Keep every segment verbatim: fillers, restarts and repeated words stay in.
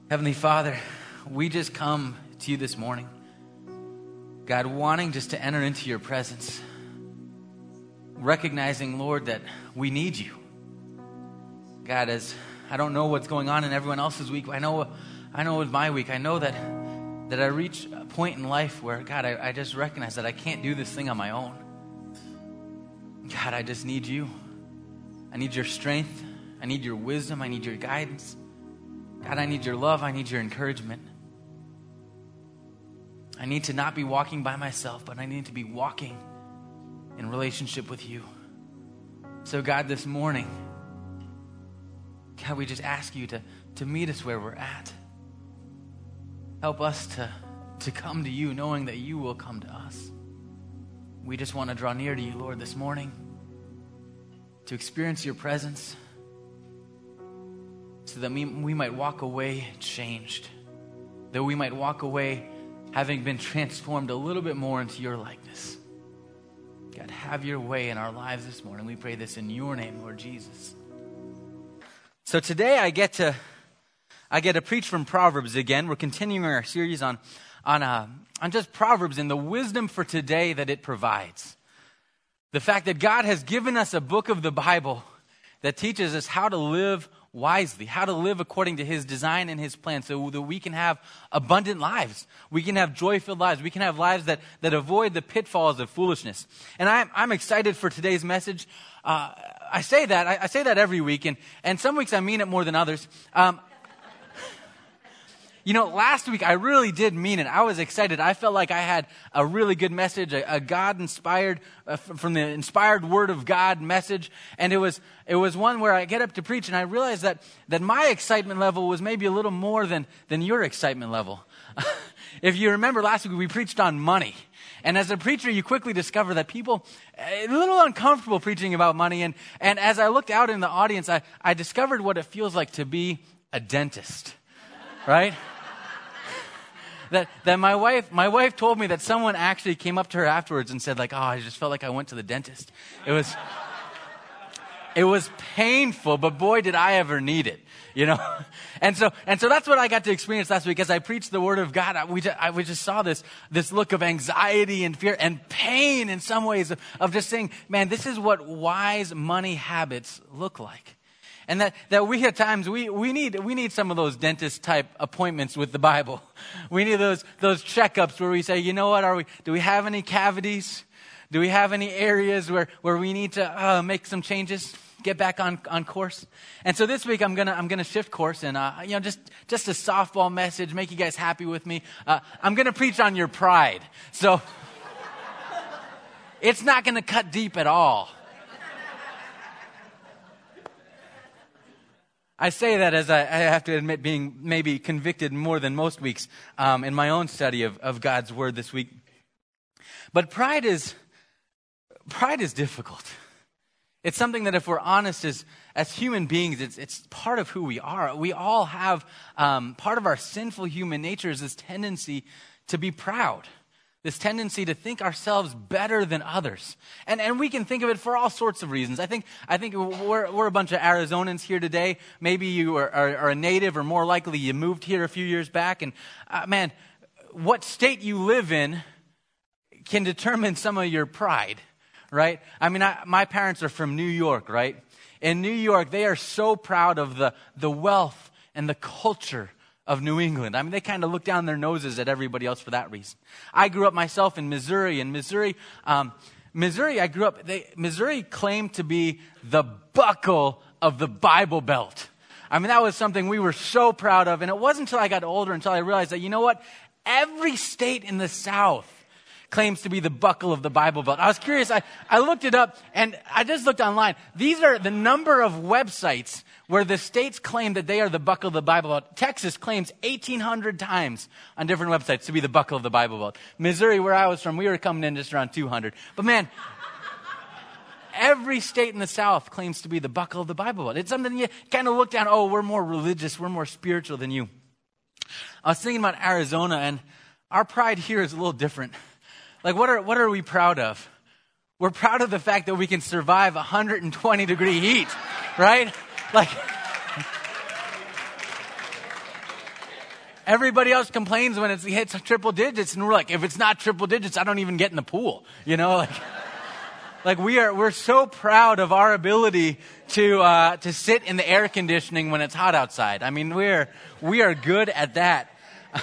Heavenly Father, we just come to you this morning, God, wanting just to enter into your presence, recognizing, Lord, that we need you. God, as I don't know what's going on in everyone else's week, I know I know with my week, I know that that I reach a point in life where, God, I, I just recognize that I can't do this thing on my own. God, I just need you. I need your strength. I need your wisdom. I need your guidance. God, I need your love. I need your encouragement. I need to not be walking by myself, but I need to be walking in relationship with you. So God, this morning, God, we just ask you to, to meet us where we're at. Help us to, to come to you, knowing that you will come to us. We just want to draw near to you, Lord, this morning, to experience your presence, so that we, we might walk away changed, that we might walk away having been transformed a little bit more into your likeness. God, have your way in our lives this morning. We pray this in your name, Lord Jesus. So today I get to I get to preach from Proverbs again. We're continuing our series on on uh, on just Proverbs and the wisdom for today that it provides. The fact that God has given us a book of the Bible that teaches us how to live wisely, how to live according to his design and his plan, so that we can have abundant lives. We can have joy-filled lives. We can have lives that, that avoid the pitfalls of foolishness. And I'm, I'm excited for today's message. Uh, I say that, I, I say that every week, and, and some weeks I mean it more than others. Um, You know, last week I really did mean it. I was excited. I felt like I had a really good message, a, a God-inspired, uh, from the inspired Word of God message. And it was it was one where I get up to preach, and I realized that that my excitement level was maybe a little more than, than your excitement level. If you remember last week, we preached on money. And as a preacher, you quickly discover that people a little uncomfortable preaching about money. And, and as I looked out in the audience, I, I discovered what it feels like to be a dentist, right? That that my wife my wife told me that someone actually came up to her afterwards and said, like, oh, I just felt like I went to the dentist. It was it was painful, but boy, did I ever need it, you know. And so and so that's what I got to experience last week as I preached the Word of God. I, we just, I, we just saw this this look of anxiety and fear and pain in some ways of, of just saying, man, this is what wise money habits look like. And that, that we at times, we, we need we need some of those dentist type appointments with the Bible. We need those those checkups where we say, you know what, are we do we have any cavities? Do we have any areas where, where we need to uh, make some changes, get back on, on course? And so this week I'm gonna I'm gonna shift course and uh, you know just just a softball message, make you guys happy with me. Uh, I'm gonna preach on your pride. So it's not gonna cut deep at all. I say that as I, I have to admit being maybe convicted more than most weeks um, in my own study of, of God's Word this week. But pride is pride is difficult. It's something that if we're honest as, as human beings, it's, it's part of who we are. We all have, um, part of our sinful human nature is this tendency to be proud. This tendency to think ourselves better than others. And and we can think of it for all sorts of reasons. I think I think we're we're a bunch of Arizonans here today. Maybe you are, are, are a native, or more likely you moved here a few years back. And uh, man, what state you live in can determine some of your pride, right? I mean, I, my parents are from New York, right? In New York, they are so proud of the the wealth and the culture of New England. I mean, they kind of look down their noses at everybody else for that reason. I grew up myself in Missouri. In Missouri, um, Missouri, I grew up, they, Missouri claimed to be the buckle of the Bible Belt. I mean, that was something we were so proud of. And it wasn't until I got older until I realized that, you know what? Every state in the South claims to be the buckle of the Bible Belt. I was curious. I, I looked it up, and I just looked online. These are the number of websites where the states claim that they are the buckle of the Bible Belt. Texas claims eighteen hundred times on different websites to be the buckle of the Bible Belt. Missouri, where I was from, we were coming in just around two hundred. But man, every state in the South claims to be the buckle of the Bible Belt. It's something you kind of look down, oh, we're more religious, we're more spiritual than you. I was thinking about Arizona, and our pride here is a little different. Like, what are what are we proud of? We're proud of the fact that we can survive one hundred twenty degree heat, right? Like, Everybody else complains when it's, it hits triple digits, and we're like, if it's not triple digits, I don't even get in the pool. You know, like, like we are, we're so proud of our ability to uh, to sit in the air conditioning when it's hot outside. I mean, we're we are good at that.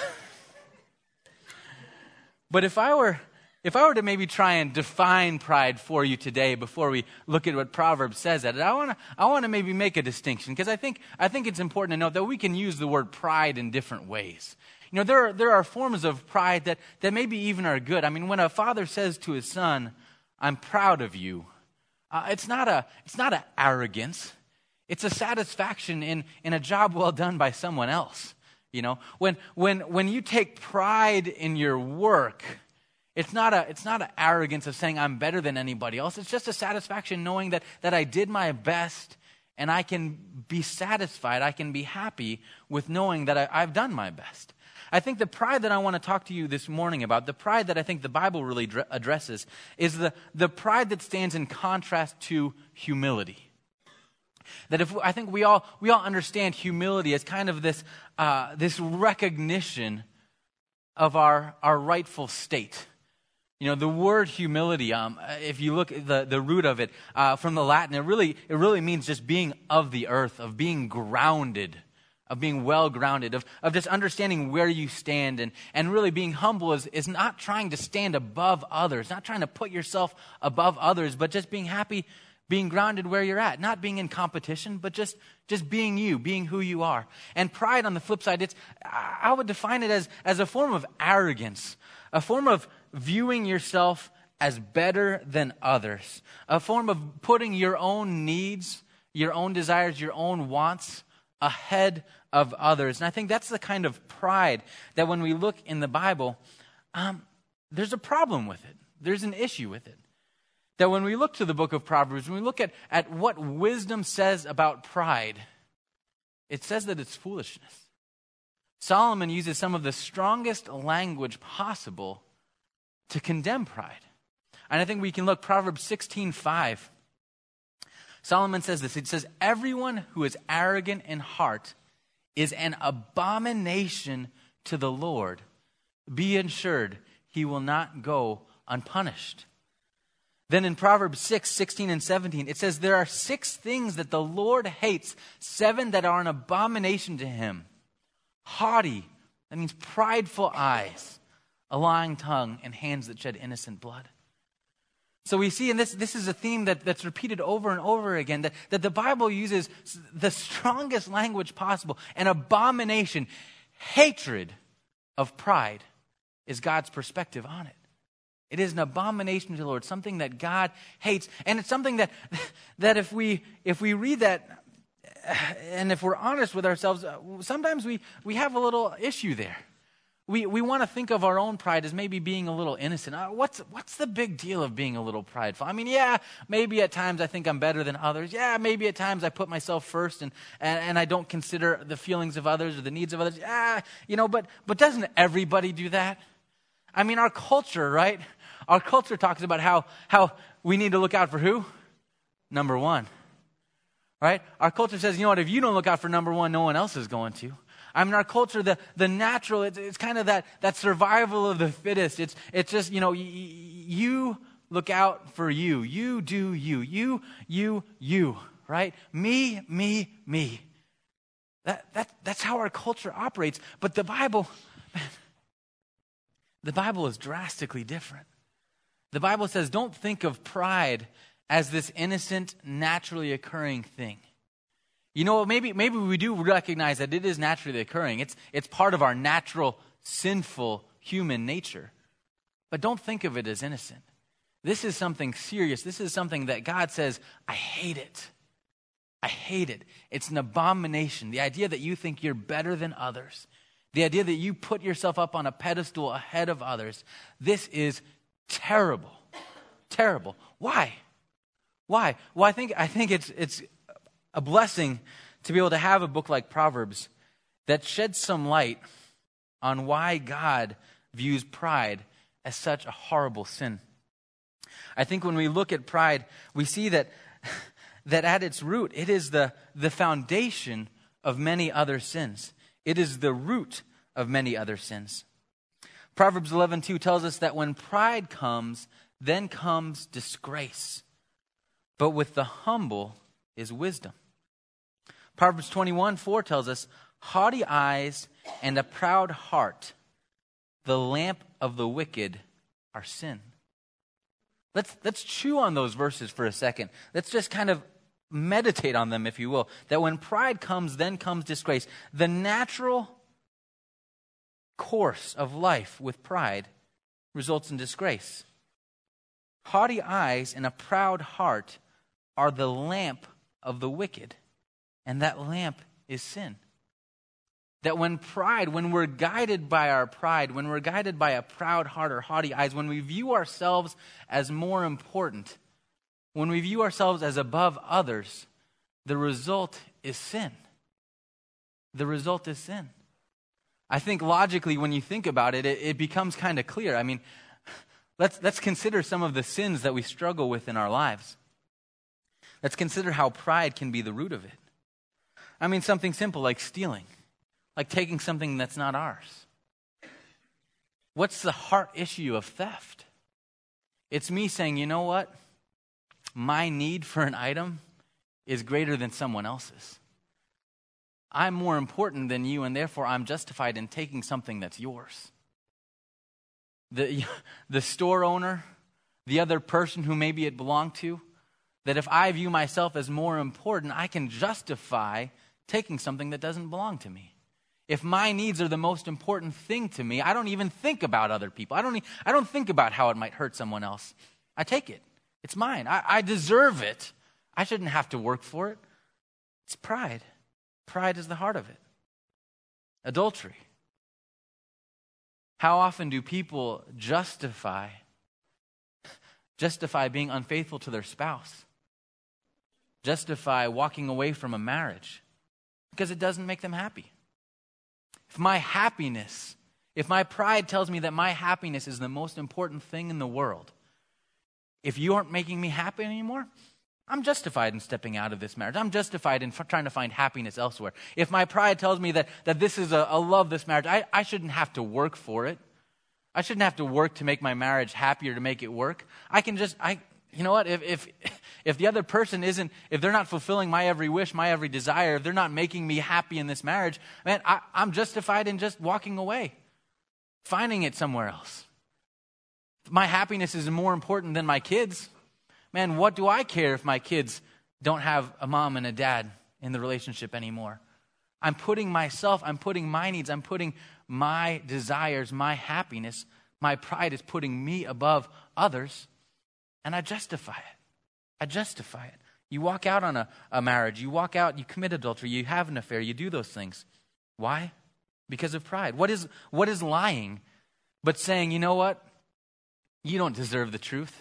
But if I were if I were to maybe try and define pride for you today before we look at what Proverbs says at it, I want to I want to maybe make a distinction, because I think I think it's important to note that we can use the word pride in different ways. You know, there are, there are forms of pride that, that maybe even are good. I mean, when a father says to his son, "I'm proud of you," uh, it's not a it's not an arrogance. It's a satisfaction in, in a job well done by someone else. You know, when when when you take pride in your work, it's not a it's not an arrogance of saying I'm better than anybody else. It's just a satisfaction knowing that that I did my best, and I can be satisfied. I can be happy with knowing that I, I've done my best. I think the pride that I want to talk to you this morning about, the pride that I think the Bible really dr- addresses, is the, the pride that stands in contrast to humility. That if I think we all we all understand humility as kind of this uh, this recognition of our our rightful state. You know, the word humility, um, if you look at the, the root of it uh, from the Latin, it really it really means just being of the earth, of being grounded, of being well grounded, of, of just understanding where you stand, and, and really being humble is, is not trying to stand above others, not trying to put yourself above others, but just being happy, being grounded where you're at, not being in competition, but just, just being you, being who you are. And pride, on the flip side, it's I would define it as, as a form of arrogance, a form of viewing yourself as better than others, a form of putting your own needs, your own desires, your own wants ahead of others. And I think that's the kind of pride that when we look in the Bible, um, there's a problem with it. There's an issue with it. That when we look to the book of Proverbs, when we look at, at what wisdom says about pride, it says that it's foolishness. Solomon uses some of the strongest language possible to condemn pride. And I think we can look, Proverbs sixteen five. Solomon says this. It says, "Everyone who is arrogant in heart is an abomination to the Lord. Be assured he will not go unpunished." Then in Proverbs six sixteen and seventeen, it says, "There are six things that the Lord hates, seven that are an abomination to him. Haughty," that means prideful eyes, "a lying tongue, and hands that shed innocent blood." So we see, and this, this is a theme that, that's repeated over and over again, that, that the Bible uses the strongest language possible. An abomination, hatred of pride is God's perspective on it. It is an abomination to the Lord, something that God hates. And it's something that, that if we if we read that, and if we're honest with ourselves, sometimes we, we have a little issue there. We we want to think of our own pride as maybe being a little innocent. Uh, what's what's the big deal of being a little prideful? I mean, yeah, maybe at times I think I'm better than others. Yeah, maybe at times I put myself first and, and, and I don't consider the feelings of others or the needs of others. Yeah, you know, but but doesn't everybody do that? I mean, our culture, right? Our culture talks about how how we need to look out for who? Number one. Right? Our culture says, you know what, if you don't look out for number one, no one else is going to. I mean, our culture, the, the natural, it's, it's kind of that, that survival of the fittest. It's it's just, you know, y- y- you look out for you. You do you. You, you, you, right? Me, me, me. That that That's how our culture operates. But the Bible, man, the Bible is drastically different. The Bible says, don't think of pride as this innocent, naturally occurring thing. You know, maybe maybe we do recognize that it is naturally occurring. It's it's part of our natural, sinful human nature. But don't think of it as innocent. This is something serious. This is something that God says, I hate it. I hate it. It's an abomination. The idea that you think you're better than others. The idea that you put yourself up on a pedestal ahead of others. This is terrible. Terrible. Why? Why? Well, I think I think it's it's a blessing to be able to have a book like Proverbs that sheds some light on why God views pride as such a horrible sin. I think when we look at pride, we see that that at its root, it is the, the foundation of many other sins. It is the root of many other sins. Proverbs eleven two tells us that when pride comes, then comes disgrace. But with the humble is wisdom. Proverbs twenty-one four tells us, haughty eyes and a proud heart, the lamp of the wicked are sin. Let's, let's chew on those verses for a second. Let's just kind of meditate on them, if you will. That when pride comes, then comes disgrace. The natural course of life with pride results in disgrace. Haughty eyes and a proud heart are the lamp of the wicked, and that lamp is sin. That when pride, when we're guided by our pride, when we're guided by a proud heart or haughty eyes, when we view ourselves as more important, when we view ourselves as above others, the result is sin. The result is sin. I think logically, when you think about it, it, it becomes kind of clear. I mean, let's, let's consider some of the sins that we struggle with in our lives. Let's consider how pride can be the root of it. I mean, something simple like stealing, like taking something that's not ours. What's the heart issue of theft? It's me saying, you know what? My need for an item is greater than someone else's. I'm more important than you, and therefore I'm justified in taking something that's yours. The, the store owner, the other person who maybe it belonged to, that if I view myself as more important, I can justify taking something that doesn't belong to me. If my needs are the most important thing to me, I don't even think about other people. I don't, I don't think about how it might hurt someone else. I take it. It's mine. I, I deserve it. I shouldn't have to work for it. It's pride. Pride is the heart of it. Adultery. How often do people justify, justify being unfaithful to their spouse? Justify walking away from a marriage because it doesn't make them happy. If my happiness, if my pride tells me that my happiness is the most important thing in the world, if you aren't making me happy anymore, I'm justified in stepping out of this marriage. I'm justified in f- trying to find happiness elsewhere. If my pride tells me that, that this is a, a love, this marriage, I, I shouldn't have to work for it. I shouldn't have to work to make my marriage happier, to make it work. I can just, I, you know what, if, if, if the other person isn't, if they're not fulfilling my every wish, my every desire, if they're not making me happy in this marriage, man, I, I'm justified in just walking away, finding it somewhere else. If my happiness is more important than my kids, man, what do I care if my kids don't have a mom and a dad in the relationship anymore? I'm putting myself, I'm putting my needs, I'm putting my desires, my happiness, my pride is putting me above others, and I justify it. I justify it. You walk out on a, a marriage, you walk out, you commit adultery, you have an affair, you do those things. Why? Because of pride. What is, what is lying but saying, you know what? You don't deserve the truth.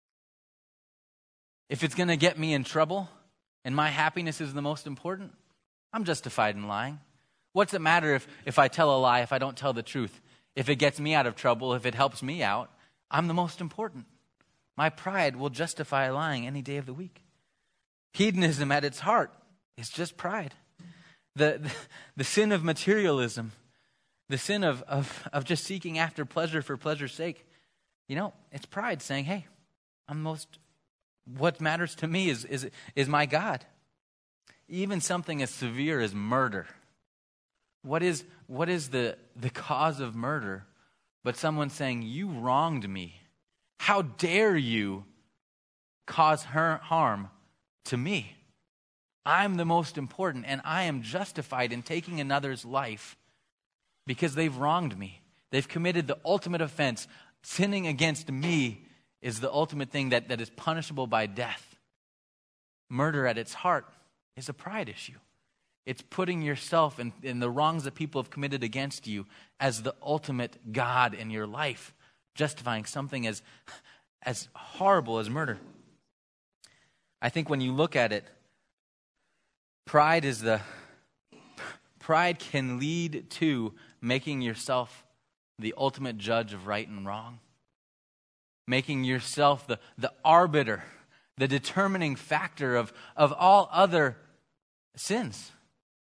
If it's going to get me in trouble and my happiness is the most important, I'm justified in lying. What's it matter if, if I tell a lie, if I don't tell the truth? If it gets me out of trouble, if it helps me out, I'm the most important. My pride will justify lying any day of the week. Hedonism at its heart is just pride. The, the, the sin of materialism, the sin of, of, of just seeking after pleasure for pleasure's sake, you know, it's pride saying, hey, I'm the most, what matters to me is, is, is my God. Even something as severe as murder. What is, what is the, the cause of murder but someone saying, you wronged me. How dare you cause her harm to me? I'm the most important, and I am justified in taking another's life because they've wronged me. They've committed the ultimate offense. Sinning against me is the ultimate thing that, that is punishable by death. Murder at its heart is a pride issue. It's putting yourself in, in the wrongs that people have committed against you as the ultimate God in your life, justifying something as, as horrible as murder. I think when you look at it, pride is the pride can lead to making yourself the ultimate judge of right and wrong. Making yourself the, the arbiter, the determining factor of, of all other sins.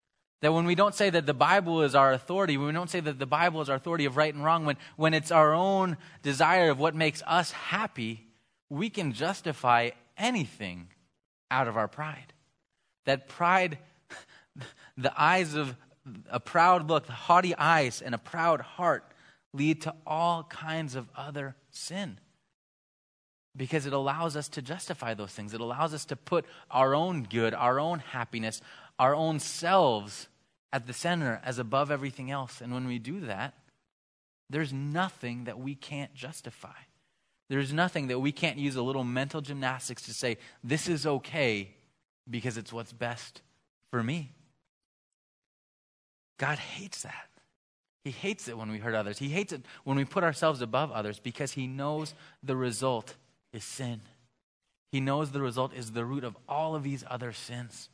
That when we don't say that the Bible is our authority, when we don't say that the Bible is our authority of right and wrong, when, when it's our own desire of what makes us happy, we can justify anything out of our pride. That pride, the eyes of a proud look, the haughty eyes and a proud heart lead to all kinds of other sin. Because it allows us to justify those things. It allows us to put our own good, our own happiness, our own selves at the center as above everything else. And when we do that, there's nothing that we can't justify. There's nothing that we can't use a little mental gymnastics to say, this is okay because it's what's best for me. God hates that. He hates it when we hurt others. He hates it when we put ourselves above others because he knows the result is sin. He knows the result is the root of all of these other sins.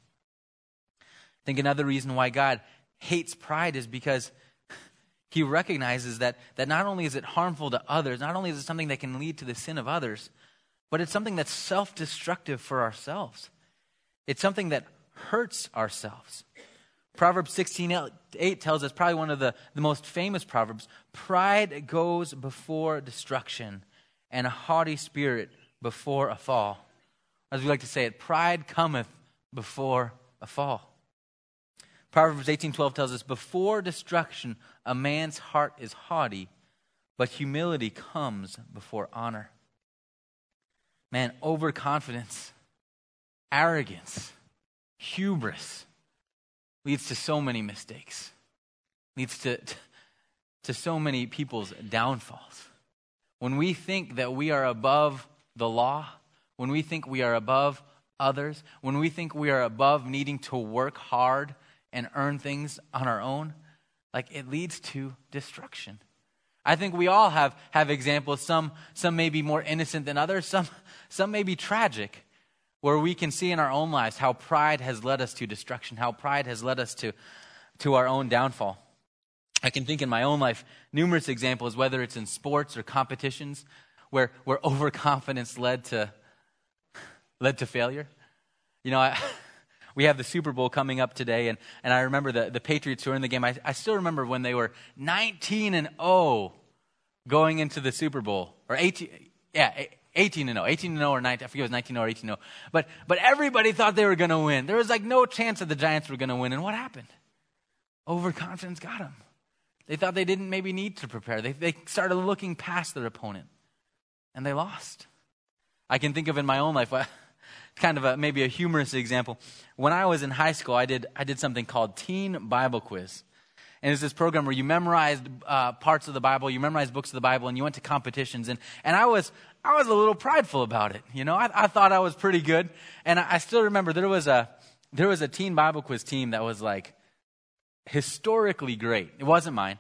I think another reason why God hates pride is because he recognizes that, that not only is it harmful to others, not only is it something that can lead to the sin of others, but it's something that's self-destructive for ourselves. It's something that hurts ourselves. Proverbs sixteen eight tells us, probably one of the, the most famous proverbs, pride goes before destruction and a haughty spirit before a fall. As we like to say it, pride cometh before a fall. Proverbs eighteen twelve tells us, before destruction a man's heart is haughty, but humility comes before honor. Man, overconfidence, arrogance, hubris leads to so many mistakes. Leads to, to so many people's downfalls. When we think that we are above the law, when we think we are above others, when we think we are above needing to work hard and earn things on our own, like it leads to destruction. I think we all have, have examples. Some, some may be more innocent than others. Some, some may be tragic, where we can see in our own lives how pride has led us to destruction, how pride has led us to, to our own downfall. I can think in my own life numerous examples, whether it's in sports or competitions, where, where overconfidence led to, led to failure. You know, I... We have the Super Bowl coming up today, and, and I remember the, the Patriots who were in the game. I, I still remember when they were nineteen and oh going into the Super Bowl. Or eighteen, yeah, eighteen and oh. eighteen and oh or nineteen, I forget if it was nineteen and oh or eighteen and oh. But, but everybody thought they were going to win. There was like no chance that the Giants were going to win. And what happened? Overconfidence got them. They thought they didn't maybe need to prepare. They, they started looking past their opponent, and they lost. I can think of in my own life, kind of a, maybe a humorous example. When I was in high school, I did I did something called Teen Bible Quiz. And it's this program where you memorized uh, parts of the Bible, you memorized books of the Bible, and you went to competitions. And, and I was I was a little prideful about it. You know, I, I thought I was pretty good. And I, I still remember there was a there was a Teen Bible Quiz team that was like historically great. It wasn't mine.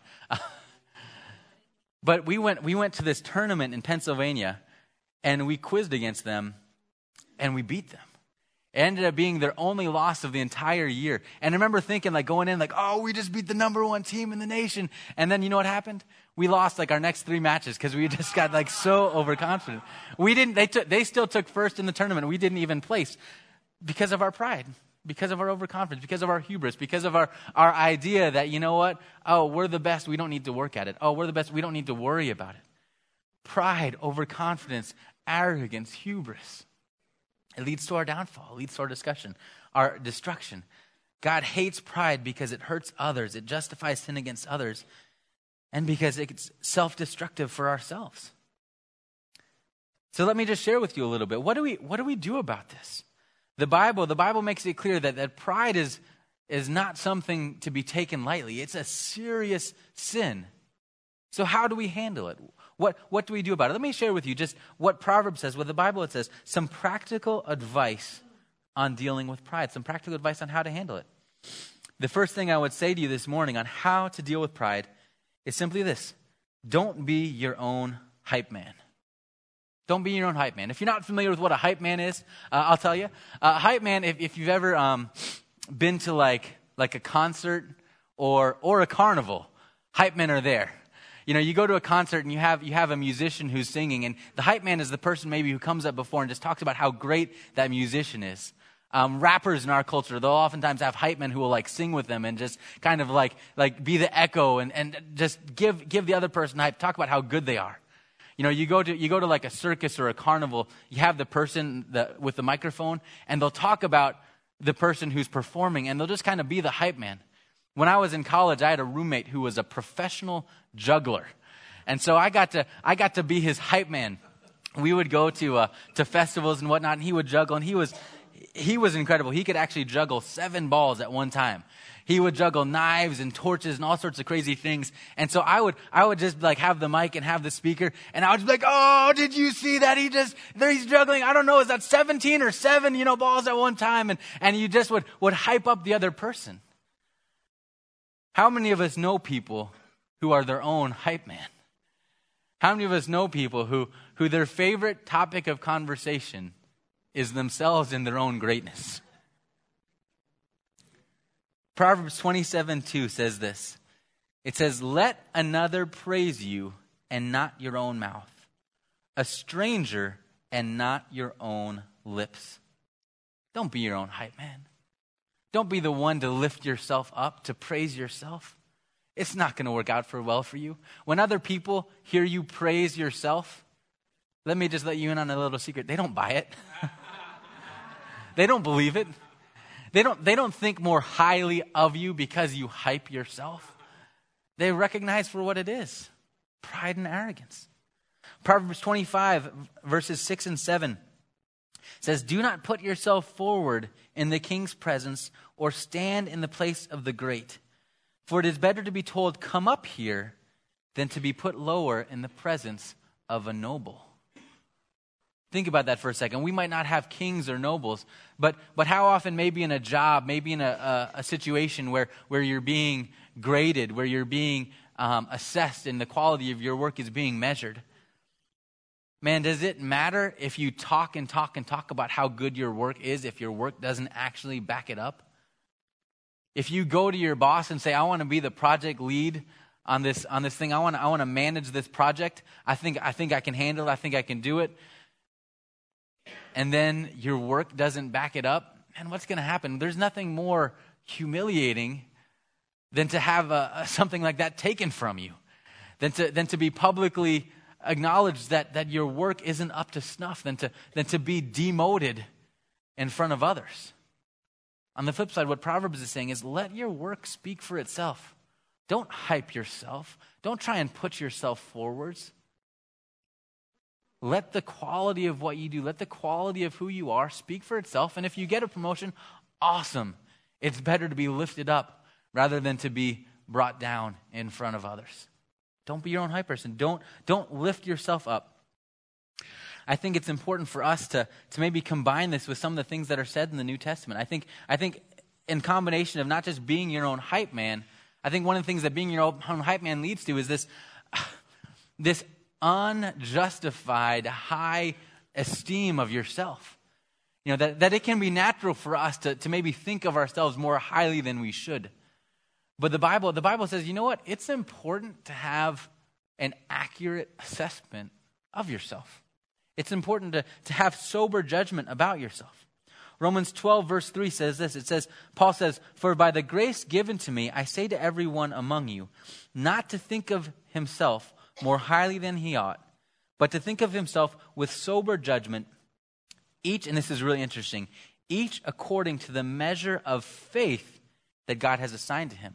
But we went we went to this tournament in Pennsylvania, and we quizzed against them. And we beat them. It ended up being their only loss of the entire year. And I remember thinking, like, going in, like, oh, we just beat the number one team in the nation. And then you know what happened? We lost, like, our next three matches because we just got, like, so overconfident. We didn't, they took, they still took first in the tournament. We didn't even place because of our pride, because of our overconfidence, because of our hubris, because of our, our idea that, you know what? Oh, we're the best. We don't need to work at it. Oh, we're the best. We don't need to worry about it. Pride, overconfidence, arrogance, hubris. It leads to our downfall. It leads to our discussion, our destruction. God hates pride because it hurts others. It justifies sin against others. And because it's self-destructive for ourselves. So let me just share with you a little bit. What do we, what do we do about this? The Bible, the Bible makes it clear that, that pride is, is not something to be taken lightly. It's a serious sin. So how do we handle it? What, what do we do about it? Let me share with you just what Proverbs says, what the Bible it says, some practical advice on dealing with pride, some practical advice on how to handle it. The first thing I would say to you this morning on how to deal with pride is simply this. Don't be your own hype man. Don't be your own hype man. If you're not familiar with what a hype man is, uh, I'll tell you. A hype man, if, if you've ever um, been to like like a concert or or a carnival, hype men are there. You know, you go to a concert and you have you have a musician who's singing, and the hype man is the person maybe who comes up before and just talks about how great that musician is. Um, rappers in our culture, they'll oftentimes have hype men who will like sing with them and just kind of like like be the echo and, and just give give the other person hype. Talk about how good they are. You know, you go to you go to like a circus or a carnival. You have the person the, with the microphone, and they'll talk about the person who's performing, and they'll just kind of be the hype man. When I was in college, I had a roommate who was a professional juggler, and so I got to I got to be his hype man. We would go to uh, to festivals and whatnot, and he would juggle, and he was. He was incredible. He could actually juggle seven balls at one time. He would juggle knives and torches and all sorts of crazy things. And so I would, I would just like have the mic and have the speaker, and I would just be like, "Oh, did you see that? He just, there he's juggling. I don't know, is that seventeen or seven, you know, balls at one time?" And and you just would would hype up the other person. How many of us know people who are their own hype man? How many of us know people who who their favorite topic of conversation is themselves in their own greatness? Proverbs twenty-seven two says this. It says, "Let another praise you and not your own mouth, a stranger and not your own lips." Don't be your own hype man. Don't be the one to lift yourself up, to praise yourself. It's not going to work out for well for you. When other people hear you praise yourself, let me just let you in on a little secret. They don't buy it. They don't believe it. They don't, they don't think more highly of you because you hype yourself. They recognize for what it is, pride and arrogance. Proverbs twenty-five, verses six and seven says, "Do not put yourself forward in the king's presence or stand in the place of the great. For it is better to be told, 'Come up here,' than to be put lower in the presence of a noble." Think about that for a second. We might not have kings or nobles, but but how often maybe in a job, maybe in a, a, a situation where, where you're being graded, where you're being um, assessed and the quality of your work is being measured. Man, does it matter if you talk and talk and talk about how good your work is if your work doesn't actually back it up? If you go to your boss and say, "I want to be the project lead on this on this thing. I want to, I want to manage this project. I think I think I can handle it. I think I can do it." And then your work doesn't back it up, man, what's going to happen? There's nothing more humiliating than to have a, a, something like that taken from you, than to than to be publicly acknowledged that that your work isn't up to snuff, than to than to be demoted in front of others. On the flip side, what Proverbs is saying is, let your work speak for itself. Don't hype yourself. Don't try and put yourself forwards. Let the quality of what you do, let the quality of who you are speak for itself. And if you get a promotion, awesome. It's better to be lifted up rather than to be brought down in front of others. Don't be your own hype person. Don't, don't lift yourself up. I think it's important for us to, to maybe combine this with some of the things that are said in the New Testament. I think, I think in combination of not just being your own hype man, I think one of the things that being your own hype man leads to is this, this unjustified high esteem of yourself. You know, that, that it can be natural for us to, to maybe think of ourselves more highly than we should. But the Bible, the Bible says, you know what? It's important to have an accurate assessment of yourself. It's important to, to have sober judgment about yourself. Romans twelve verse three says this. It says, Paul says, "For by the grace given to me, I say to everyone among you, not to think of himself more highly than he ought, but to think of himself with sober judgment, each," and this is really interesting, "each according to the measure of faith that God has assigned to him."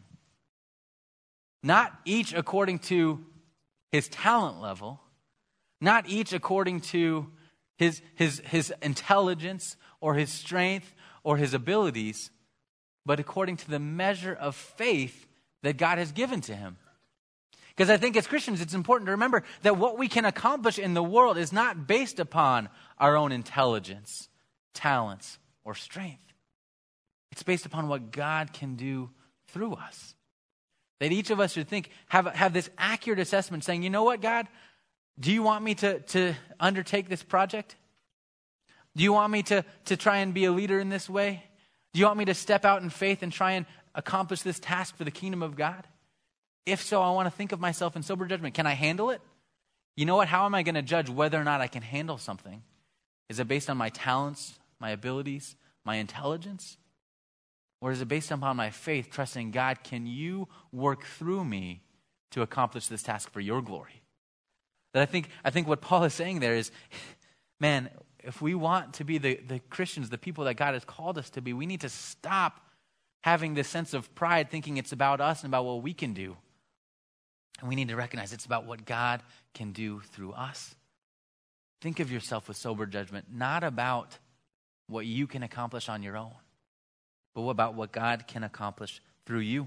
Not each according to his talent level, not each according to his, his, his intelligence or his strength or his abilities, but according to the measure of faith that God has given to him. Because I think as Christians, it's important to remember that what we can accomplish in the world is not based upon our own intelligence, talents, or strength. It's based upon what God can do through us. That each of us should think, have, have this accurate assessment saying, you know what, God? Do you want me to, to undertake this project? Do you want me to, to try and be a leader in this way? Do you want me to step out in faith and try and accomplish this task for the kingdom of God? If so, I want to think of myself in sober judgment. Can I handle it? You know what? How am I going to judge whether or not I can handle something? Is it based on my talents, my abilities, my intelligence? Or is it based upon my faith, trusting God, can you work through me to accomplish this task for your glory? That I think I think what Paul is saying there is, man, if we want to be the, the Christians, the people that God has called us to be, we need to stop having this sense of pride, thinking it's about us and about what we can do. And we need to recognize it's about what God can do through us. Think of yourself with sober judgment, not about what you can accomplish on your own, but about what God can accomplish through you.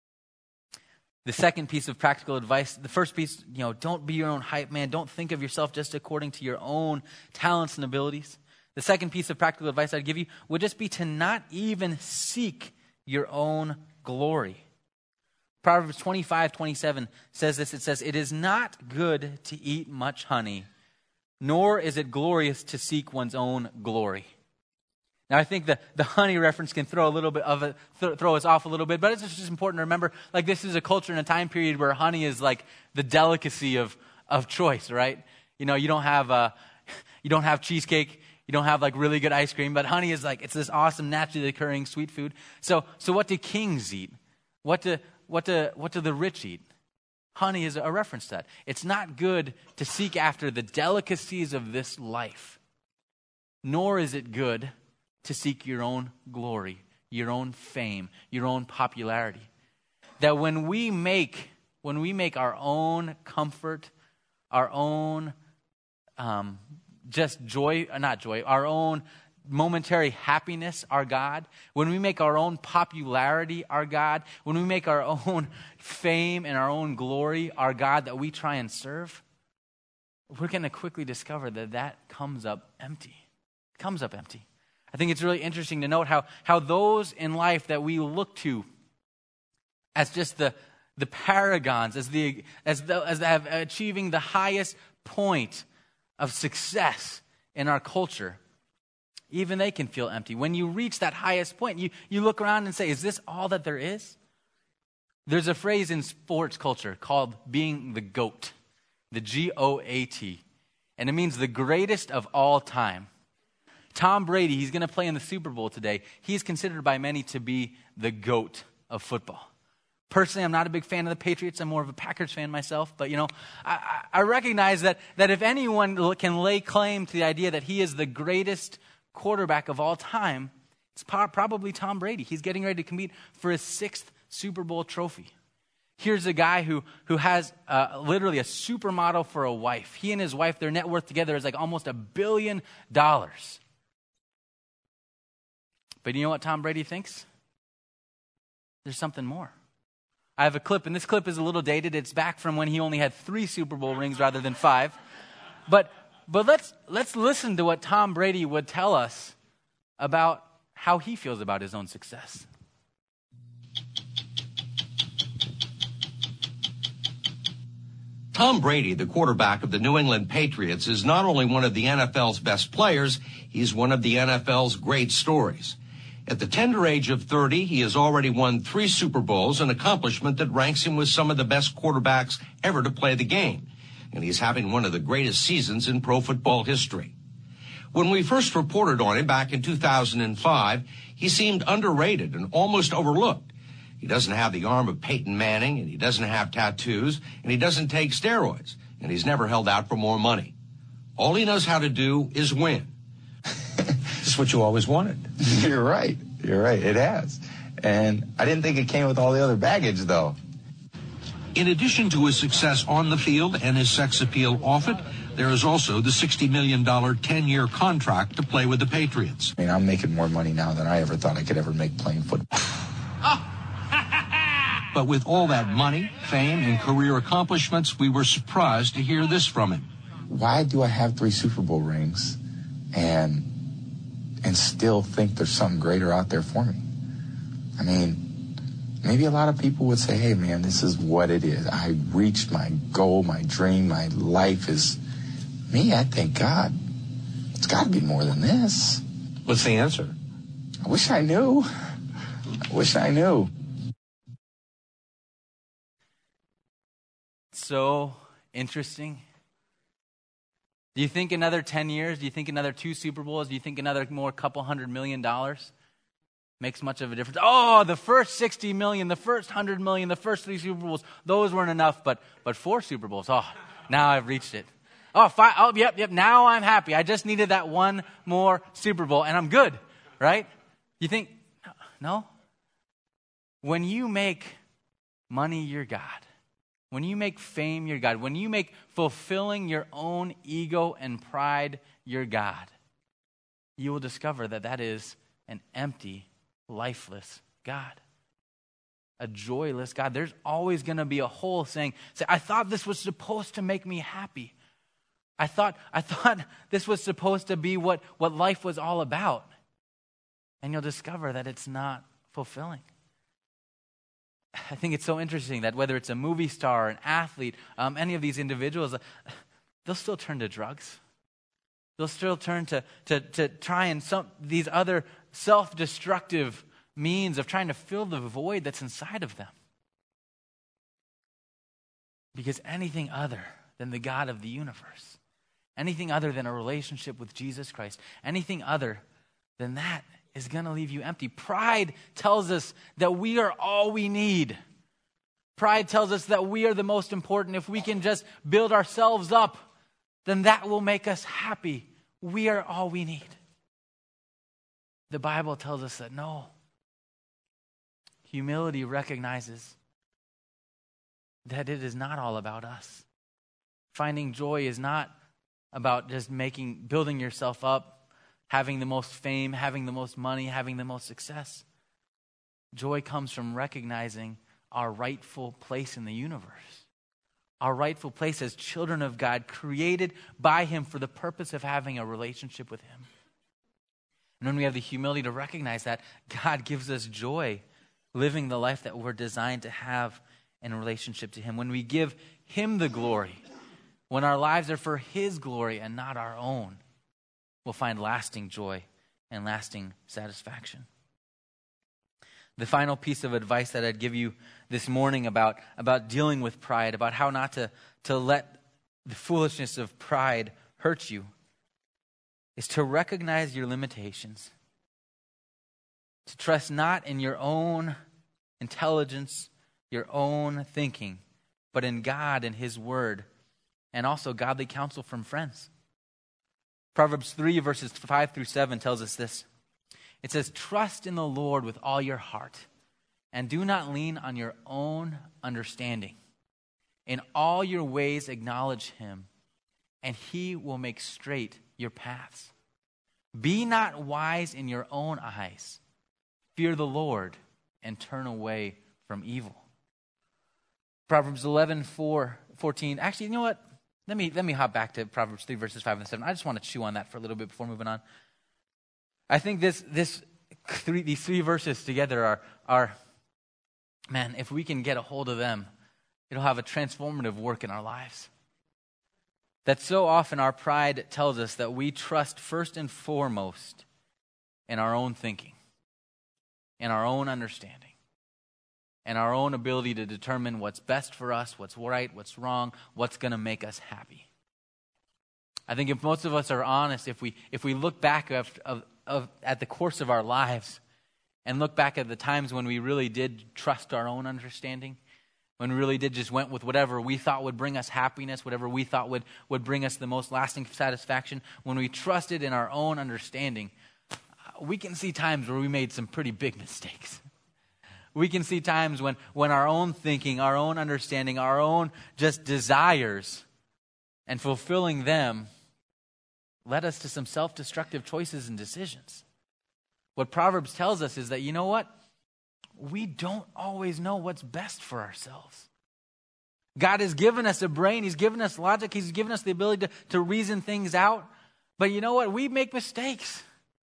The second piece of practical advice, the first piece, you know, don't be your own hype man. Don't think of yourself just according to your own talents and abilities. The second piece of practical advice I'd give you would just be to not even seek your own glory. Proverbs twenty-five twenty-seven says this. It says, "It is not good to eat much honey, nor is it glorious to seek one's own glory." Now, I think the, the honey reference can throw a little bit of a, th- throw us off a little bit, but it's just important to remember, like, this is a culture and a time period where honey is like the delicacy of, of choice, right? You know, you don't have uh, you don't have cheesecake, you don't have like really good ice cream, but honey is like, it's this awesome, naturally occurring sweet food. So, so what do kings eat? What do what do what do the rich eat? Honey is a reference to that. It's not good to seek after the delicacies of this life, nor is it good to seek your own glory, your own fame, your own popularity. That when we make, when we make our own comfort, our own um, just joy, not joy, our own momentary happiness our God, when we make our own popularity our God, when we make our own fame and our own glory our God that we try and serve, we're going to quickly discover that that comes up empty. It comes up empty. I think it's really interesting to note how, how those in life that we look to as just the, the paragons, as the as the, as the, have achieving the highest point of success in our culture, even they can feel empty. When you reach that highest point, you, you look around and say, is this all that there is? There's a phrase in sports culture called being the GOAT, the G O A T, and it means the greatest of all time. Tom Brady, he's going to play in the Super Bowl today. He's considered by many to be the GOAT of football. Personally, I'm not a big fan of the Patriots. I'm more of a Packers fan myself. But, you know, I, I recognize that, that if anyone can lay claim to the idea that he is the greatest quarterback of all time, it's probably Tom Brady. He's getting ready to compete for his sixth Super Bowl trophy. Here's a guy who, who has uh, literally a supermodel for a wife. He and his wife, their net worth together is like almost a billion dollars. But you know what Tom Brady thinks? There's something more. I have a clip, and this clip is a little dated. It's back from when he only had three Super Bowl rings rather than five. But but let's let's listen to what Tom Brady would tell us about how he feels about his own success. Tom Brady, the quarterback of the New England Patriots, is not only one of the N F L's best players, he's one of the N F L's great stories. At the tender age of thirty, he has already won three Super Bowls, an accomplishment that ranks him with some of the best quarterbacks ever to play the game. And he's having one of the greatest seasons in pro football history. When we first reported on him back in two thousand five, he seemed underrated and almost overlooked. He doesn't have the arm of Peyton Manning, and he doesn't have tattoos, and he doesn't take steroids, and he's never held out for more money. All he knows how to do is win. This is what you always wanted. You're right. You're right. It has. And I didn't think it came with all the other baggage, though. In addition to his success on the field and his sex appeal off it, there is also the sixty million dollars ten-year contract to play with the Patriots. I mean, I'm making more money now than I ever thought I could ever make playing football. But with all that money, fame, and career accomplishments, we were surprised to hear this from him. Why do I have three Super Bowl rings and and still think there's something greater out there for me? I mean, maybe a lot of people would say, hey, man, this is what it is. I reached my goal, my dream, my life is... Me, I think, God, it's got to be more than this. What's the answer? I wish I knew. I wish I knew. So interesting Do you think another ten years? Do you think another two Super Bowls? Do you think another more couple hundred million dollars makes much of a difference? Oh, the first sixty million, the first one hundred million, the first three Super Bowls, those weren't enough, but but four Super Bowls, oh, now I've reached it. Oh, five, oh, yep, yep, now I'm happy. I just needed that one more Super Bowl, and I'm good, right? You think, no? When you make money your God, when you make fame your God, when you make fulfilling your own ego and pride your God, you will discover that that is an empty, lifeless God. A joyless God. There's always going to be a hole saying, say, I thought this was supposed to make me happy. I thought, I thought this was supposed to be what, what life was all about. And you'll discover that it's not fulfilling. I think it's so interesting that whether it's a movie star or an athlete, um, any of these individuals, they'll still turn to drugs. They'll still turn to, to, to try and some these other self-destructive means of trying to fill the void that's inside of them. Because anything other than the God of the universe, anything other than a relationship with Jesus Christ, anything other than that is going to leave you empty. Pride tells us that we are all we need. Pride tells us that we are the most important. If we can just build ourselves up, then that will make us happy. We are all we need. The Bible tells us that no. Humility recognizes that it is not all about us. Finding joy is not about just making, building yourself up, having the most fame, having the most money, having the most success. Joy comes from recognizing our rightful place in the universe. Our rightful place as children of God, created by Him for the purpose of having a relationship with Him. And when we have the humility to recognize that, God gives us joy living the life that we're designed to have in a relationship to Him. When we give Him the glory, when our lives are for His glory and not our own, we'll find lasting joy and lasting satisfaction. The final piece of advice that I'd give you this morning about, about dealing with pride, about how not to, to let the foolishness of pride hurt you, is to recognize your limitations. To trust not in your own intelligence, your own thinking, but in God and His Word, and also godly counsel from friends. Proverbs three, verses five through seven tells us this. It says, trust in the Lord with all your heart, and do not lean on your own understanding. In all your ways acknowledge Him, and He will make straight your paths. Be not wise in your own eyes. Fear the Lord and turn away from evil. Proverbs eleven, four, fourteen. Actually, you know what? Let me, let me hop back to Proverbs three, verses five and seven. I just want to chew on that for a little bit before moving on. I think this, this three, these three verses together are, are, man, if we can get a hold of them, it'll have a transformative work in our lives. That so often our pride tells us that we trust first and foremost in our own thinking, in our own understanding, and our own ability to determine what's best for us, what's right, what's wrong, what's going to make us happy. I think if most of us are honest, if we if we look back of, of, of, at the course of our lives and look back at the times when we really did trust our own understanding, when we really did just went with whatever we thought would bring us happiness, whatever we thought would, would bring us the most lasting satisfaction, when we trusted in our own understanding, we can see times where we made some pretty big mistakes. We can see times when, when our own thinking, our own understanding, our own just desires and fulfilling them led us to some self-destructive choices and decisions. What Proverbs tells us is that, you know what? We don't always know what's best for ourselves. God has given us a brain. He's given us logic. He's given us the ability to, to reason things out. But you know what? We make mistakes.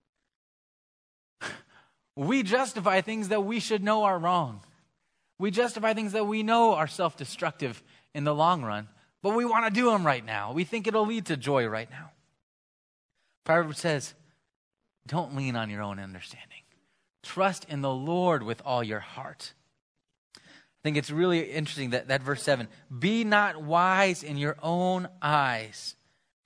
We justify things that we should know are wrong. We justify things that we know are self-destructive in the long run, but we want to do them right now. We think it'll lead to joy right now. Proverbs says, don't lean on your own understanding. Trust in the Lord with all your heart. I think it's really interesting that, that verse seven, be not wise in your own eyes.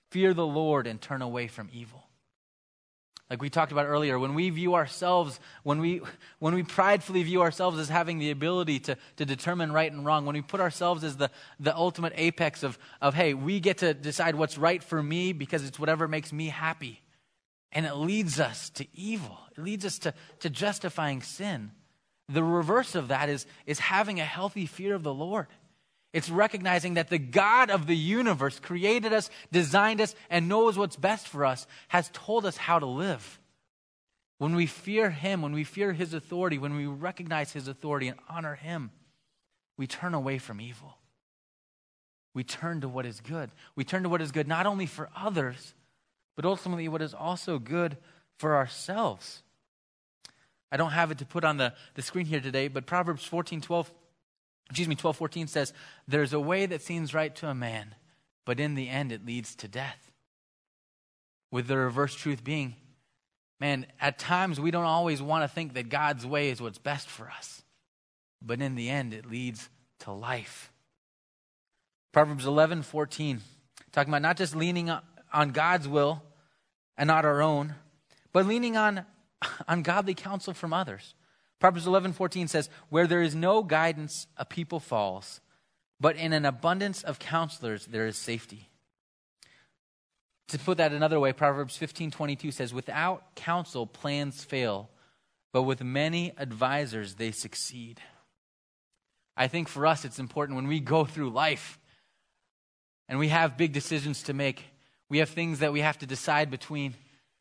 Fear the Lord and turn away from evil. Like we talked about earlier, when we view ourselves, when we when we pridefully view ourselves as having the ability to, to determine right and wrong, when we put ourselves as the, the ultimate apex of, of, hey, we get to decide what's right for me because it's whatever makes me happy. And it leads us to evil. It leads us to, to justifying sin. The reverse of that is, is having a healthy fear of the Lord. It's recognizing that the God of the universe created us, designed us, and knows what's best for us, has told us how to live. When we fear him, when we fear his authority, when we recognize his authority and honor him, we turn away from evil. We turn to what is good. We turn to what is good not only for others, but ultimately what is also good for ourselves. I don't have it to put on the, the screen here today, but Proverbs fourteen twelve Excuse me, twelve fourteen says, there's a way that seems right to a man, but in the end it leads to death. With the reverse truth being, man, at times we don't always want to think that God's way is what's best for us. But in the end it leads to life. Proverbs eleven fourteen, talking about not just leaning on God's will and not our own, but leaning on, on godly counsel from others. Proverbs eleven fourteen says, where there is no guidance, a people falls, but in an abundance of counselors there is safety. To put that another way, Proverbs fifteen twenty-two says, without counsel plans fail, but with many advisors they succeed. I think for us it's important when we go through life and we have big decisions to make, we have things that we have to decide between.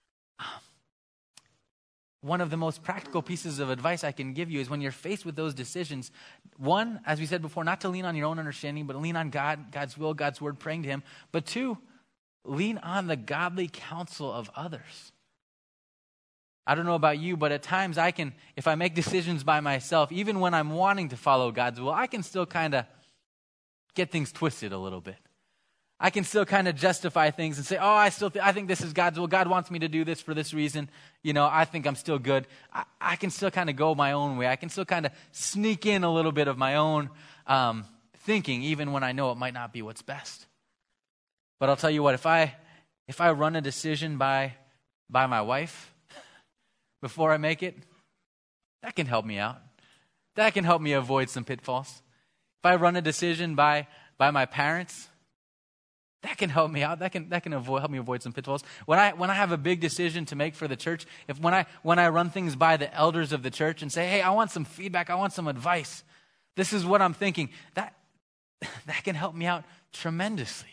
One of the most practical pieces of advice I can give you is when you're faced with those decisions, one, as we said before, not to lean on your own understanding, but lean on God, God's will, God's word, praying to him. But two, lean on the godly counsel of others. I don't know about you, but at times I can, if I make decisions by myself, even when I'm wanting to follow God's will, I can still kind of get things twisted a little bit. I can still kind of justify things and say, oh, I still th- I think this is God's will. God wants me to do this for this reason. You know, I think I'm still good. I, I can still kind of go my own way. I can still kind of sneak in a little bit of my own um, thinking, even when I know it might not be what's best. But I'll tell you what, if I if I run a decision by by my wife before I make it, that can help me out. That can help me avoid some pitfalls. If I run a decision by by my parents, that can help me out. That can that can avoid, help me avoid some pitfalls. When I when I have a big decision to make for the church, if when I when I run things by the elders of the church and say, "Hey, I want some feedback. I want some advice. This is what I'm thinking." That that can help me out tremendously.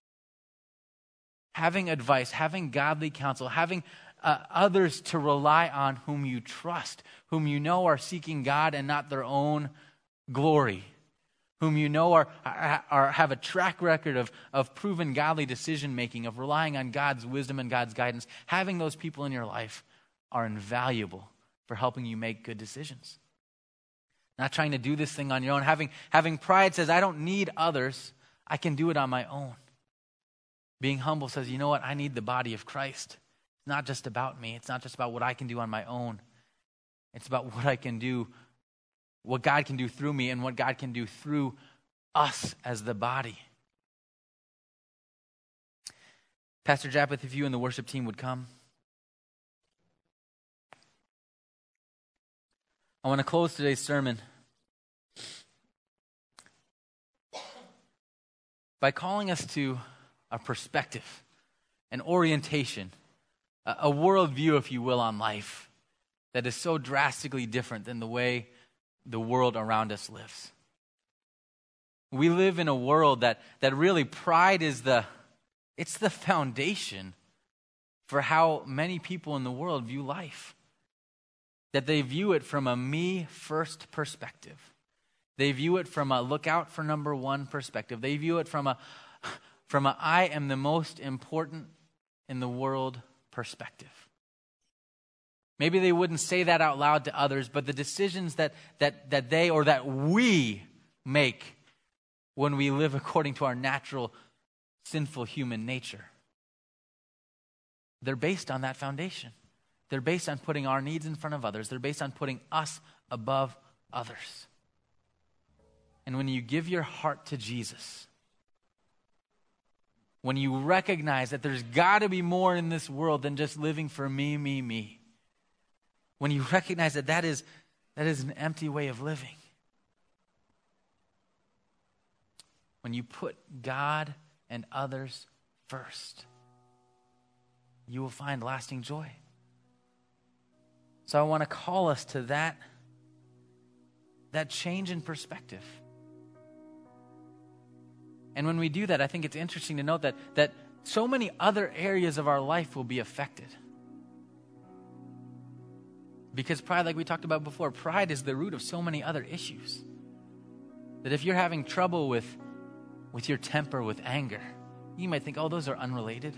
Having advice, having godly counsel, having uh, others to rely on whom you trust, whom you know are seeking God and not their own glory, whom you know are, are have a track record of, of proven godly decision-making, of relying on God's wisdom and God's guidance. Having those people in your life are invaluable for helping you make good decisions. Not trying to do this thing on your own. Having, having pride says, I don't need others. I can do it on my own. Being humble says, you know what? I need the body of Christ. It's not just about me. It's not just about what I can do on my own. It's about what I can do, what God can do through me and what God can do through us as the body. Pastor Japheth, if you and the worship team would come. I want to close today's sermon by calling us to a perspective, an orientation, a, a worldview, if you will, on life that is so drastically different than the way the world around us lives. We live in a world that, that really pride is the, it's the foundation for how many people in the world view life. That they view it from a me-first perspective. They view it from a look out for number one perspective. They view it from a from a I am the most important in the world perspective. Maybe they wouldn't say that out loud to others, but the decisions that that that they or that we make when we live according to our natural, sinful human nature, they're based on that foundation. They're based on putting our needs in front of others. They're based on putting us above others. And when you give your heart to Jesus, when you recognize that there's got to be more in this world than just living for me, me, me. When you recognize that that is, that is an empty way of living. When you put God and others first, you will find lasting joy. So I want to call us to that, that change in perspective. And when we do that, I think it's interesting to note that, that so many other areas of our life will be affected. Because pride, like we talked about before, pride is the root of so many other issues. That if you're having trouble with, with your temper, with anger, you might think, oh, those are unrelated.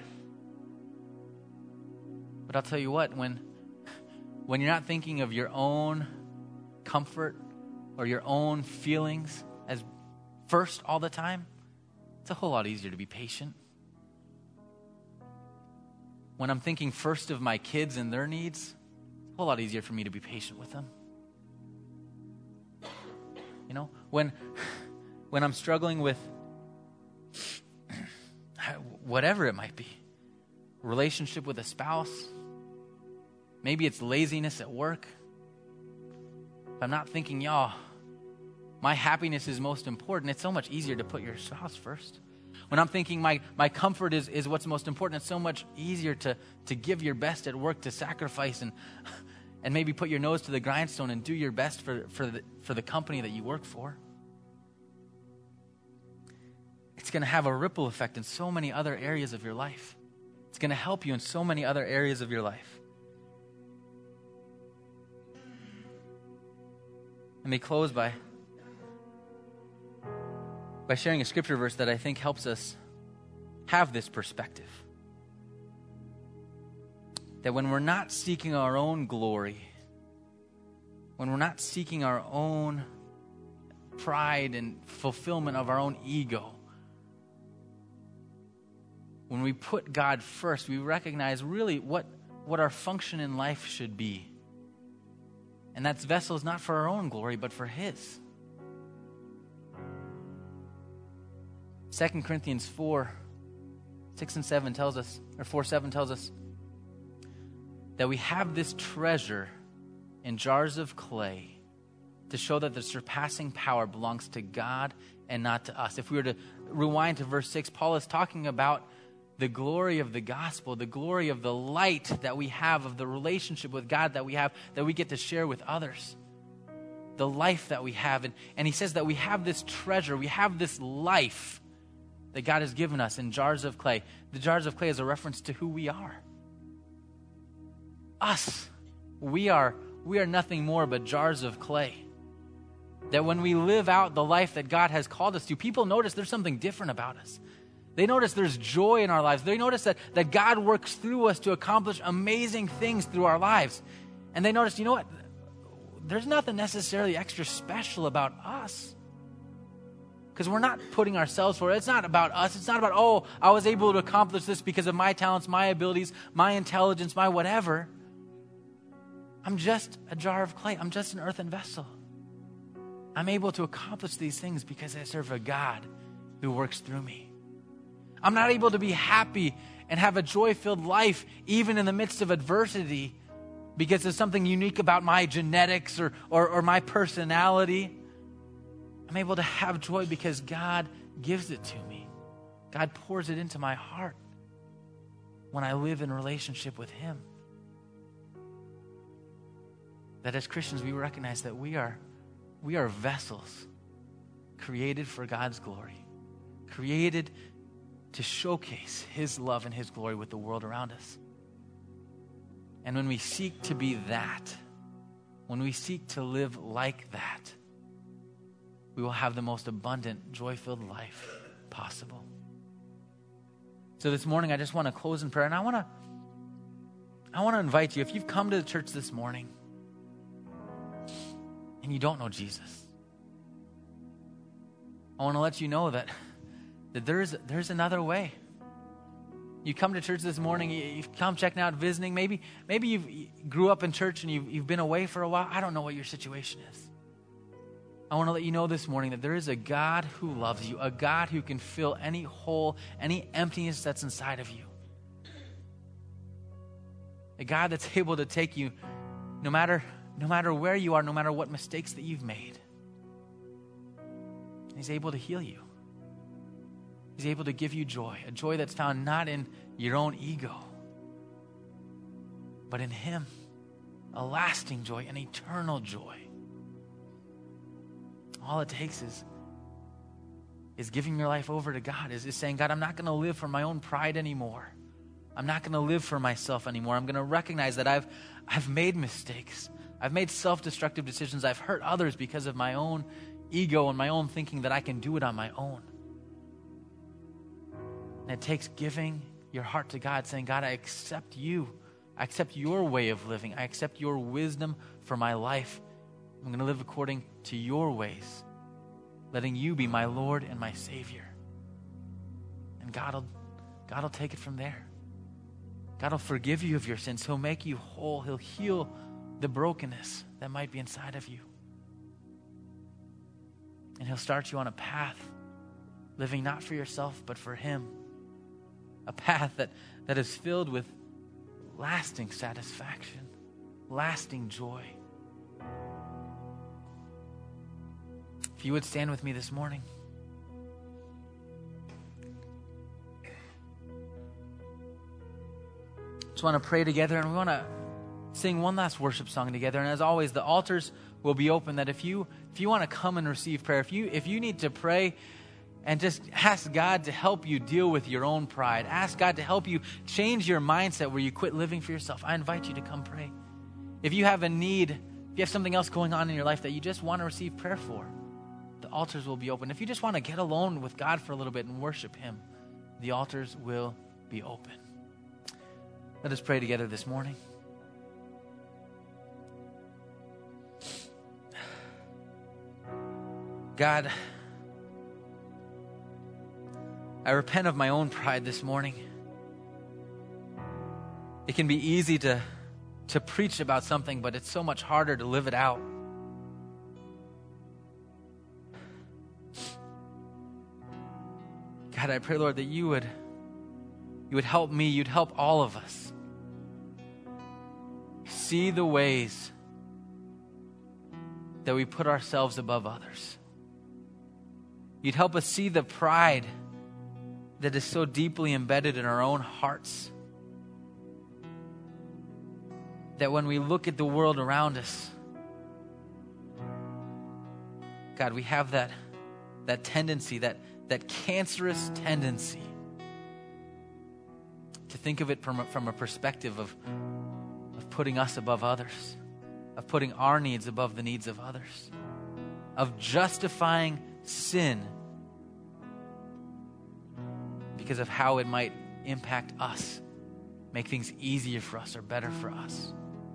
But I'll tell you what, when, when you're not thinking of your own comfort or your own feelings as first all the time, it's a whole lot easier to be patient. When I'm thinking first of my kids and their needs, it's a whole lot easier for me to be patient with them. You know, when, when I'm struggling with whatever it might be, relationship with a spouse, maybe it's laziness at work. If I'm not thinking, y'all, my happiness is most important, it's so much easier to put your spouse first. When I'm thinking my, my comfort is, is what's most important, it's so much easier to, to give your best at work, to sacrifice and and maybe put your nose to the grindstone and do your best for, for, the, for the company that you work for. It's going to have a ripple effect in so many other areas of your life. It's going to help you in so many other areas of your life. Let me close by by sharing a scripture verse that I think helps us have this perspective. That when we're not seeking our own glory, when we're not seeking our own pride and fulfillment of our own ego, when we put God first, we recognize really what, what our function in life should be. And that's vessels not for our own glory, but for His. Second Corinthians four, six and seven tells us, or four, seven tells us, that we have this treasure in jars of clay to show that the surpassing power belongs to God and not to us. If we were to rewind to verse six, Paul is talking about the glory of the gospel, the glory of the light that we have, of the relationship with God that we have, that we get to share with others. The life that we have. And, and he says that we have this treasure, we have this life that God has given us in jars of clay. The jars of clay is a reference to who we are. Us. We are, we are nothing more but jars of clay. That when we live out the life that God has called us to, people notice there's something different about us. They notice there's joy in our lives. They notice that, that God works through us to accomplish amazing things through our lives. And they notice, you know what? There's nothing necessarily extra special about us. Because we're not putting ourselves for it. It's not about us. It's not about, oh, I was able to accomplish this because of my talents, my abilities, my intelligence, my whatever. I'm just a jar of clay. I'm just an earthen vessel. I'm able to accomplish these things because I serve a God who works through me. I'm not able to be happy and have a joy-filled life even in the midst of adversity because there's something unique about my genetics or, or, or my personality. I'm able to have joy because God gives it to me. God pours it into my heart when I live in relationship with Him. That as Christians we recognize that we are, we are vessels created for God's glory, created to showcase His love and His glory with the world around us. And when we seek to be that, when we seek to live like that, we will have the most abundant, joy-filled life possible. So this morning, I just want to close in prayer, and I want to, I want to invite you, if you've come to the church this morning and you don't know Jesus, I want to let you know that, that there's, there's another way. You come to church this morning, you, you've come checking out, visiting. Maybe, maybe you've, you grew up in church and you've, you've been away for a while. I don't know what your situation is. I want to let you know this morning that there is a God who loves you, a God who can fill any hole, any emptiness that's inside of you. A God that's able to take you no matter, no matter where you are, no matter what mistakes that you've made. He's able to heal you. He's able to give you joy, a joy that's found not in your own ego, but in Him, a lasting joy, an eternal joy. All it takes is, is giving your life over to God, is, is saying, God, I'm not going to live for my own pride anymore. I'm not going to live for myself anymore. I'm going to recognize that I've, I've made mistakes. I've made self-destructive decisions. I've hurt others because of my own ego and my own thinking that I can do it on my own. And it takes giving your heart to God, saying, God, I accept you. I accept your way of living. I accept your wisdom for my life. I'm going to live according to your ways, letting you be my Lord and my Savior. And God will, God will take it from there. God will forgive you of your sins. He'll make you whole. He'll heal the brokenness that might be inside of you. And He'll start you on a path, living not for yourself, but for Him. A path that, that is filled with lasting satisfaction, lasting joy. If you would stand with me this morning. Just want to pray together, and we want to sing one last worship song together. And as always, the altars will be open, that if you if you want to come and receive prayer, if you if you need to pray and just ask God to help you deal with your own pride, ask God to help you change your mindset where you quit living for yourself, I invite you to come pray. If you have a need, if you have something else going on in your life that you just want to receive prayer for, the altars will be open. If you just want to get alone with God for a little bit and worship Him, the altars will be open. Let us pray together this morning. God, I repent of my own pride this morning. It can be easy to, to preach about something, but it's so much harder to live it out. God, I pray, Lord, that you would, you would help me, you'd help all of us see the ways that we put ourselves above others. You'd help us see the pride that is so deeply embedded in our own hearts, that when we look at the world around us, God, we have that, that tendency, that, that cancerous tendency to think of it from a, from a perspective of, of putting us above others, of putting our needs above the needs of others, of justifying sin because of how it might impact us, make things easier for us or better for us.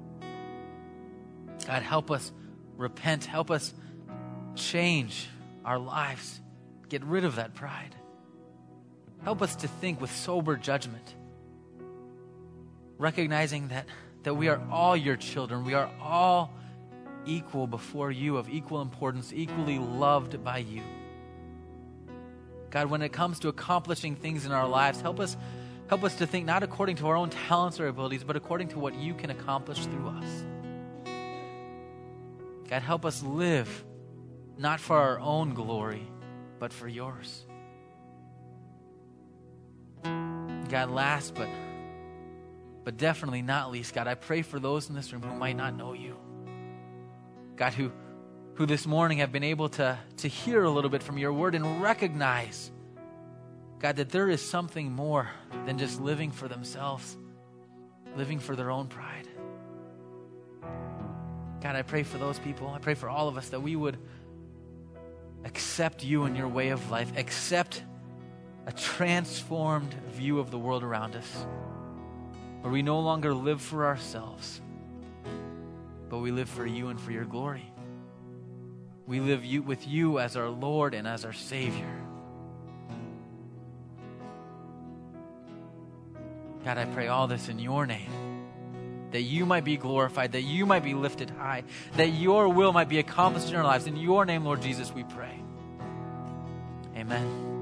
God, help us repent. Help us change our lives. Get rid of that pride. Help us to think with sober judgment, recognizing that, that we are all your children. We are all equal before you, of equal importance, equally loved by you. God, when it comes to accomplishing things in our lives, help us, help us to think not according to our own talents or abilities, but according to what you can accomplish through us. God, help us live not for our own glory, but for yours. God, last but, but definitely not least, God, I pray for those in this room who might not know you. God, who, who this morning have been able to, to hear a little bit from your word and recognize, God, that there is something more than just living for themselves, living for their own pride. God, I pray for those people. I pray for all of us that we would accept you and your way of life, accept a transformed view of the world around us, where we no longer live for ourselves, but we live for you and for your glory. We live you, with you as our Lord and as our Savior. God, I pray all this in your name. that you might be glorified, that you might be lifted high, that your will might be accomplished in our lives. In your name, Lord Jesus, we pray. Amen.